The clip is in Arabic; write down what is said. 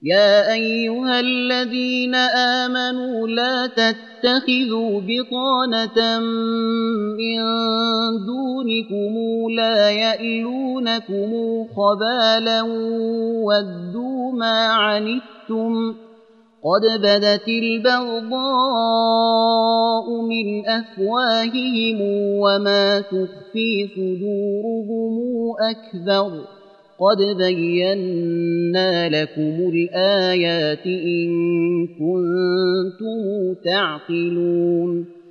يا أيها الذين آمنوا لا تتخذوا بطانة من دونكم لا يألونكم خبالا ودوا ما عنتم قد بدت البغضاء من أفواههم وما تخفي صدورهم أكبر قد بينا لكم الآيات إن كنتم تعقلون